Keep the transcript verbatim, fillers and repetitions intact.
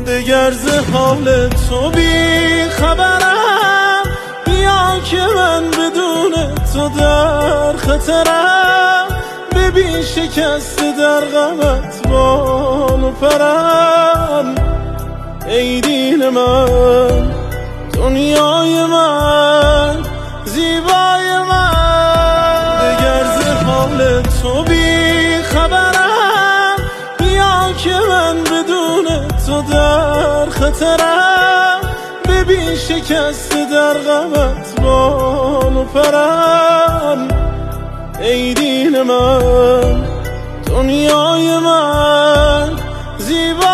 دگر ز حال تو بی خبرم، بیا که من بدون تو در خطرم. ببین شکسته در غمت بال و پرم، ای دین من، دنیای من، زیبای من. دگر ز حال تو بی خبرم، بیا که من بدون تو در خطرم. ببین شکسته در غمت بال و پرم، ای دین من، دنیای من، زیبای